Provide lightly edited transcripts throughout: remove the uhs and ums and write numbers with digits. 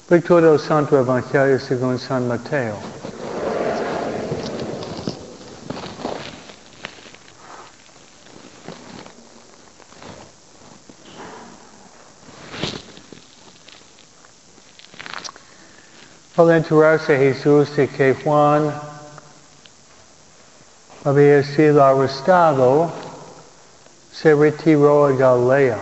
Lectura del Santo Evangelio según San Mateo. Al enterarse Jesús de que Juan había sido arrestado, se retiró a Galilea.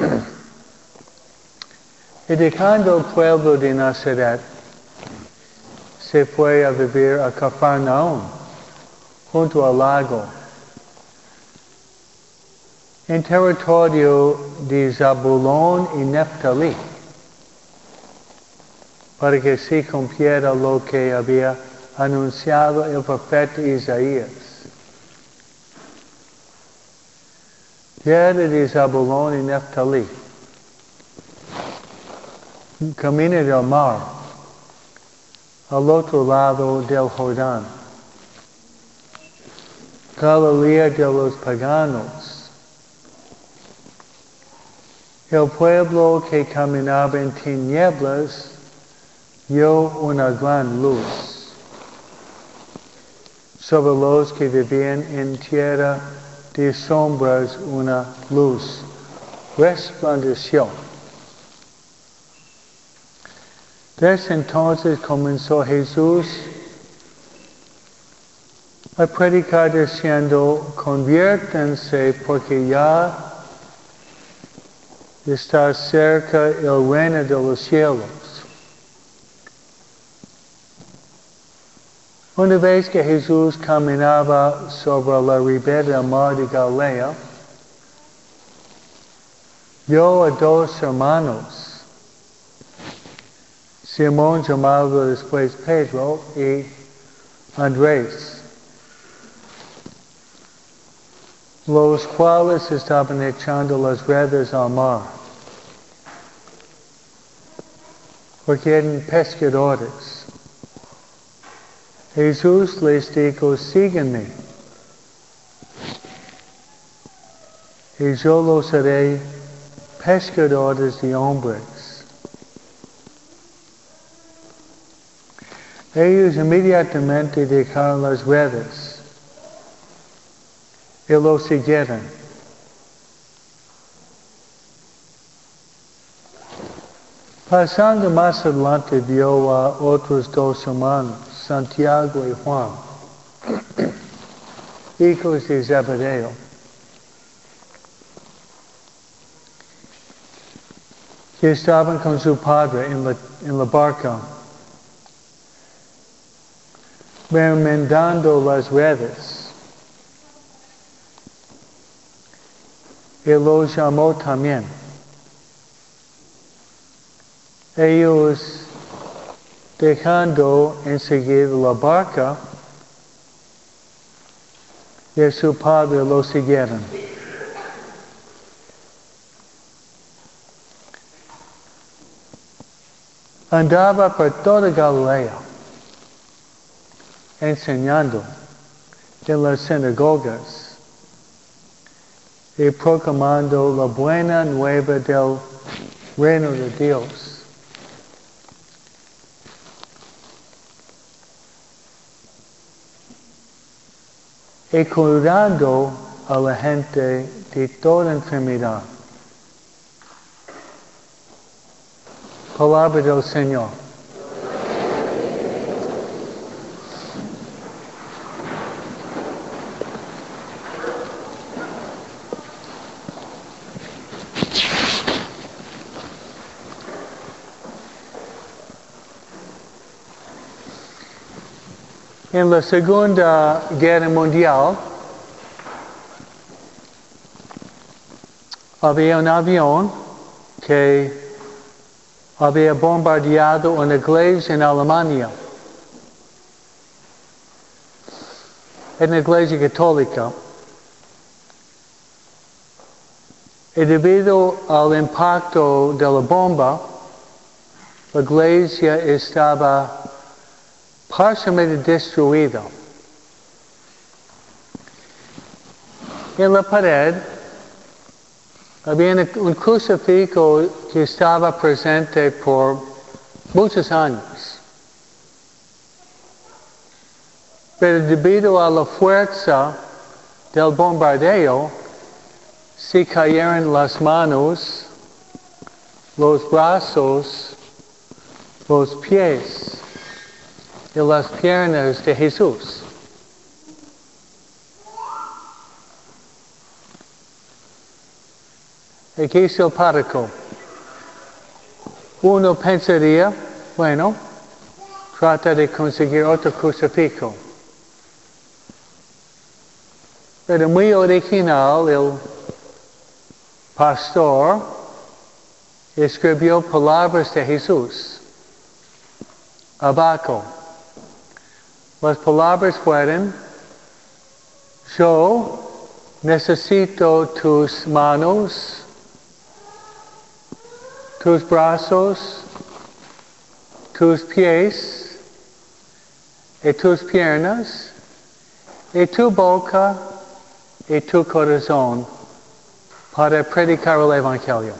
Y dejando el pueblo de Nazaret, se fue a vivir a Cafarnaúm, junto al lago, en territorio de Zabulón y Neftalí, para que se cumpliera lo que había anunciado el profeta Isaías. Tierra de Zabulón y Neftalí, camino del mar, al otro lado del Jordán, Galilea de los paganos. El pueblo que caminaba en tinieblas vio una gran luz. Sobre los que vivían en tierra de sombras una luz resplandeció. Desde entonces comenzó Jesús a predicar diciendo, conviértanse porque ya está cerca el reino de los cielos. Una vez que Jesús caminaba sobre la ribera del mar de Galilea, vio a dos hermanos, Simón, llamado después Pedro, y Andrés, los cuales estaban echando las redes al mar, porque eran pescadores. Jesús les dijo, síganme, y yo los haré pescadores de hombres. Ellos inmediatamente dejaron las redes y lo siguieron. Pasando más adelante vio a otros dos hermanos, Santiago y Juan, hijos de Zebedeo, que estaban con su padre en la barca, remendando las redes. Y los llamó también. Ellos, dejando enseguida la barca, y su padre lo siguieron. Andaba por toda Galilea, enseñando en las sinagogas y proclamando la buena nueva del reino de Dios. Y curando a la gente de toda enfermedad. Palabra del Señor. En la Segunda Guerra Mundial había un avión que había bombardeado una iglesia en Alemania, una iglesia católica. Y debido al impacto de la bomba, la iglesia estaba parcialmente destruida. En la pared había un crucifijo que estaba presente por muchos años. Pero debido a la fuerza del bombardeo, se cayeron las manos, los brazos, los pies y las piernas de Jesús. Aquí es el párroco. Uno pensaría, bueno, trata de conseguir otro crucifijo. Pero muy original, el pastor escribió palabras de Jesús abajo. Las palabras fueron: yo necesito tus manos, tus brazos, tus pies y tus piernas y tu boca y tu corazón para predicar el Evangelio.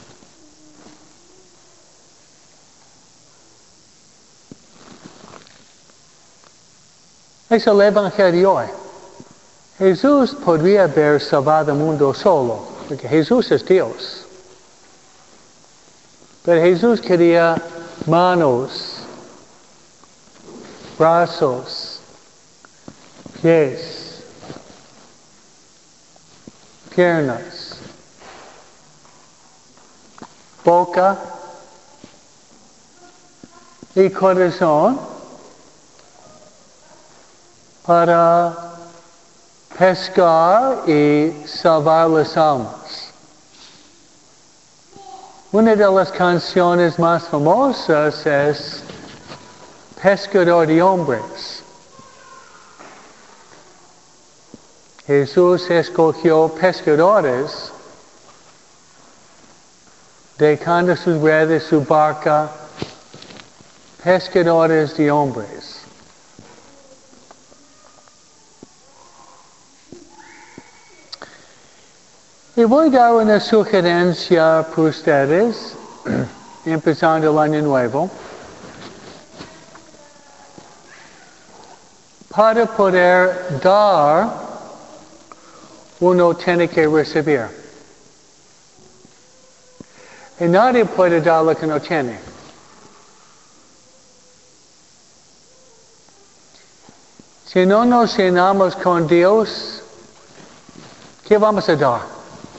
Es el Evangelio hoy. Jesús podría haber salvado el mundo solo, porque Jesús es Dios. Pero Jesús quería manos, brazos, pies, piernas, boca y corazón para pescar y salvar las almas. Una de las canciones más famosas es Pescador de Hombres. Jesús escogió pescadores, dejando sus redes, su barca, pescadores de hombres. Y voy a dar una sugerencia para ustedes, empezando el año nuevo, para poder dar, uno tiene que recibir. Y nadie puede dar lo que no tiene. Si no nos llenamos con Dios, ¿qué vamos a dar?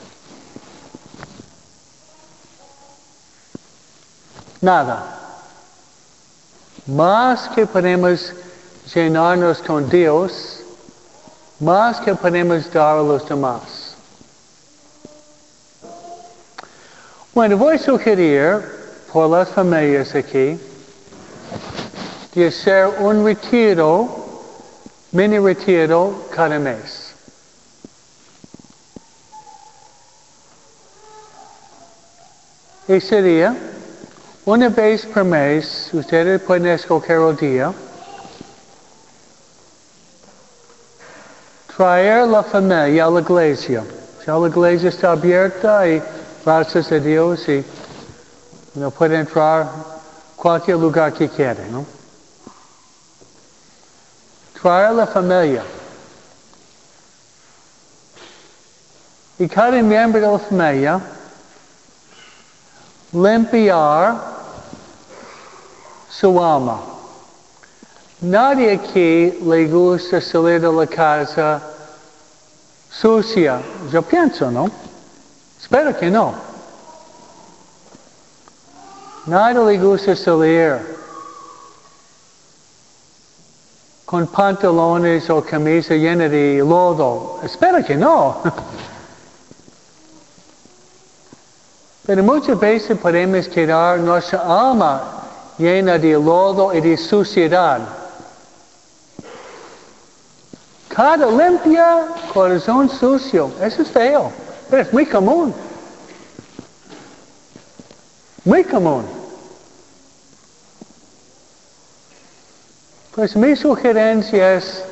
Nada. Más que podemos llenarnos con Dios, más que podemos dar a los demás. Bueno, voy a sugerir por las familias aquí de hacer un retiro, mini retiro cada mes. Y sería una vez por mes, ustedes pueden escoger el día, traer la familia a la iglesia. Ya la iglesia está abierta y gracias a Dios y uno puede entrar cualquier lugar que quiera, ¿no? Traer la familia. Y cada miembro de la familia limpiar su alma. Nadie aquí le gusta salir de la casa sucia. Yo pienso, ¿no? Espero que no. Nadie le gusta salir con pantalones o camisa llena de lodo. Espero que no. Pero muchas veces podemos quedar nuestra alma llena de lodo y de suciedad. Cara limpia, corazón sucio. Eso es feo, pero es muy común. Muy común. Pues mi sugerencia es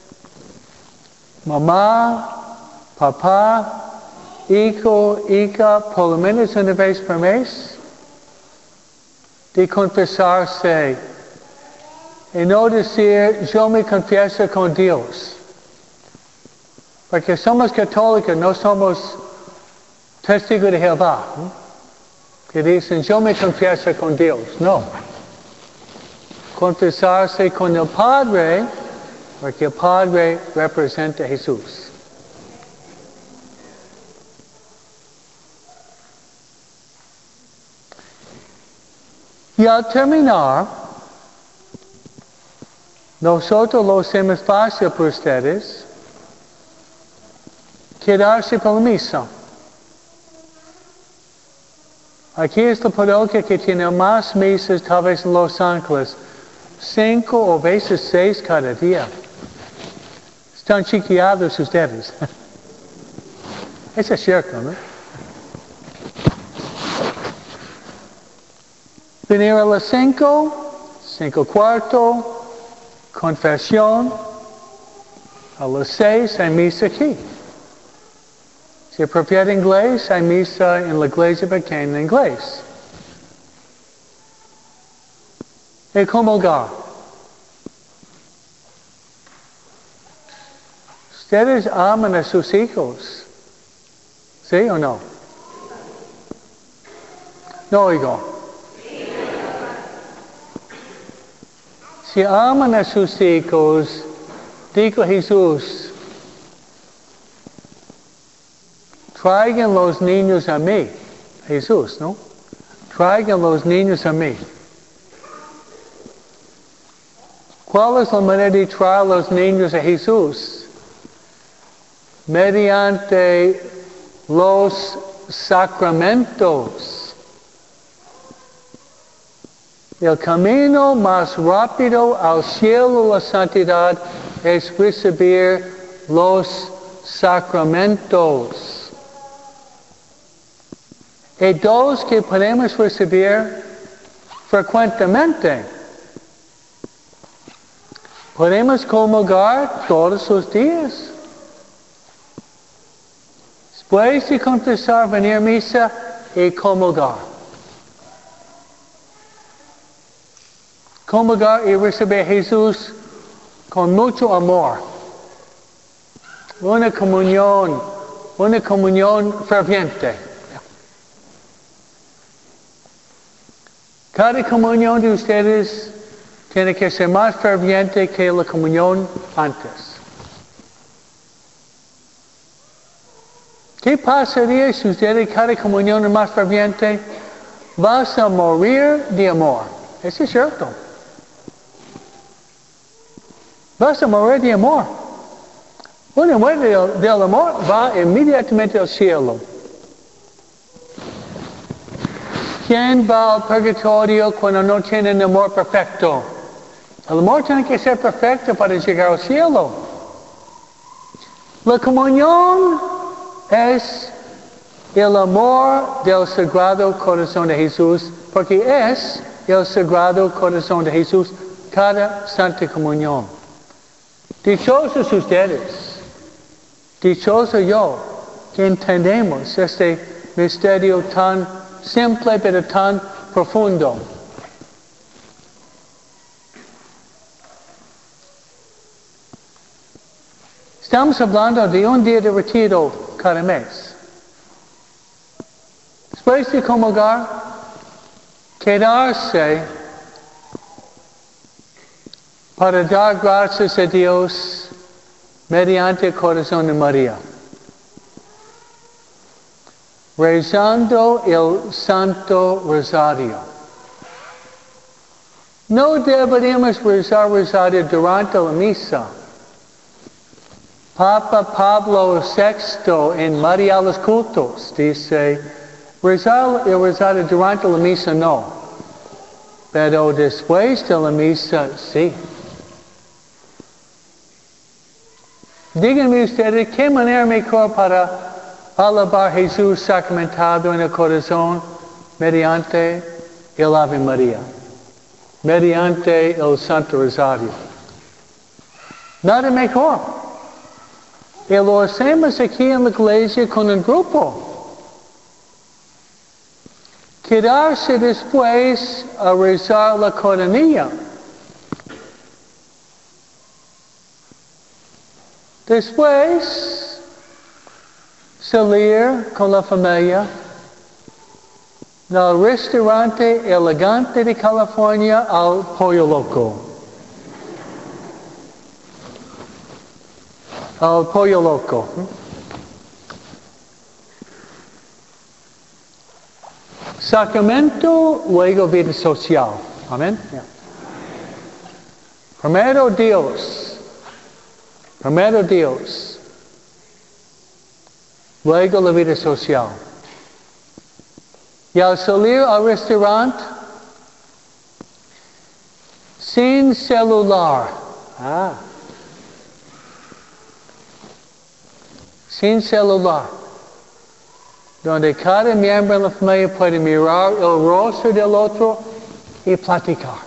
mamá, papá, hijo, hija, por lo menos una vez por mes, de confesarse y no decir yo me confieso con Dios. Porque somos católicos, no somos testigos de Jehová, ¿no? Que dicen yo me confieso con Dios. No. Confesarse con el Padre, porque el Padre representa a Jesús. Y al terminar, nosotros lo hacemos fácil para ustedes, quedarse por la misa. Aquí es la parroquia que tiene más misas, tal vez en Los Ángeles, 5 o veces 6 cada día. Están chiqueados ustedes. Eso es cierto, ¿no? Venir a las 5, 5:15, confesión. A las 6 hay misa aquí. Si prefiere inglés, hay misa en la iglesia pequeña en inglés. Y comulgar. ¿Ustedes aman a sus hijos? ¿Sí o no? No oigo. Si aman a sus hijos, dijo Jesús, traigan los niños a mí. Jesús, ¿no? Traigan los niños a mí. ¿Cuál es la manera de traer los niños a Jesús? Mediante los sacramentos. El camino más rápido al cielo, la santidad, es recibir los sacramentos. Y dos que podemos recibir frecuentemente. Podemos comulgar todos los días. Después de confesar, venir a misa y comulgar. Comulgar y recibir a Jesús con mucho amor. Una comunión ferviente. Cada comunión de ustedes tiene que ser más ferviente que la comunión antes. ¿Qué pasaría si ustedes cada comunión es más ferviente? Vas a morir de amor. Eso es cierto. Vas a morir de amor. Una muerte del amor va inmediatamente al cielo. ¿Quién va al purgatorio cuando no tiene un amor perfecto? El amor tiene que ser perfecto para llegar al cielo. La comunión es el amor del Sagrado Corazón de Jesús, porque es el Sagrado Corazón de Jesús cada Santa Comunión. Dichosos ustedes, dichoso yo, que entendemos este misterio tan simple pero tan profundo. Estamos hablando de un día de retiro cada mes. Después de comulgar, quedarse para dar gracias a Dios mediante el corazón de María. Rezando el Santo Rosario. No deberíamos rezar rosario durante la misa. Papa Pablo VI en María a los Cultos dice, rezar el rosario durante la misa no, pero después de la misa sí. Díganme ustedes, ¿qué manera mejor para alabar a Jesús sacramentado en el corazón? Mediante el Ave María. Mediante el Santo Rosario. Nada mejor. Y lo hacemos aquí en la iglesia con un grupo. quedarse después a rezar la coronilla. Después, salir con la familia al restaurante elegante de California al Pollo Loco. Al Pollo Loco. Sacramento, luego vida social. Amén. Yeah. Primero Dios. Primero Dios. Luego la vida social. Y al salir al restaurante, sin celular. Sin celular. Donde cada miembro de la familia puede mirar el rostro del otro y platicar.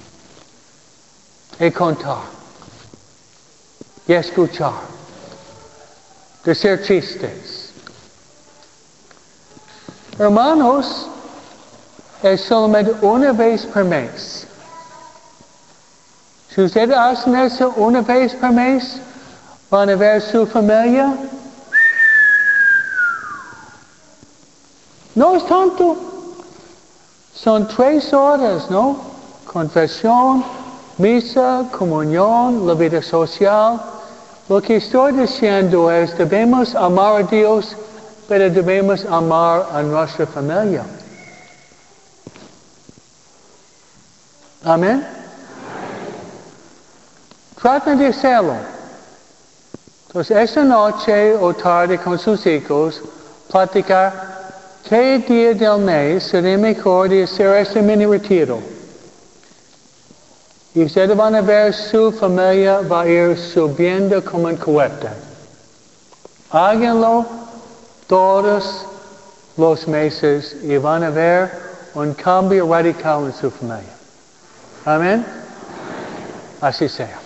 Y contar. Y escuchar. Decir chistes. Hermanos, es solamente una vez por mes. Si ustedes hacen eso una vez por mes, van a ver su familia. No es tanto. Son 3 horas, ¿no? Confesión, misa, comunión, la vida social. Lo que estoy diciendo es, debemos amar a Dios, pero debemos amar a nuestra familia. Amén. Traten de hacerlo. Entonces, esta noche o tarde con sus hijos, platicar qué día del mes sería mejor de hacer este mini retiro. Y ustedes van a ver su familia va a ir subiendo como un cohete. Háganlo todos los meses y van a ver un cambio radical en su familia. Amén. Así sea.